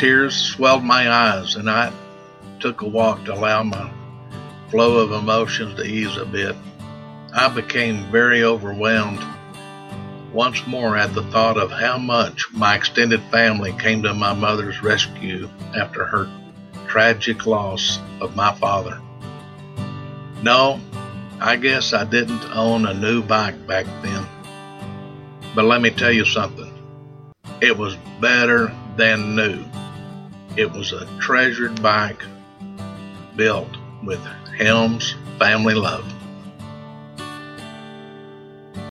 Tears swelled my eyes, and I took a walk to allow my flow of emotions to ease a bit. I became very overwhelmed once more at the thought of how much my extended family came to my mother's rescue after her tragic loss of my father. No, I guess I didn't own a new bike back then. But let me tell you something. It was better than new. It was a treasured bike built with Helms family love.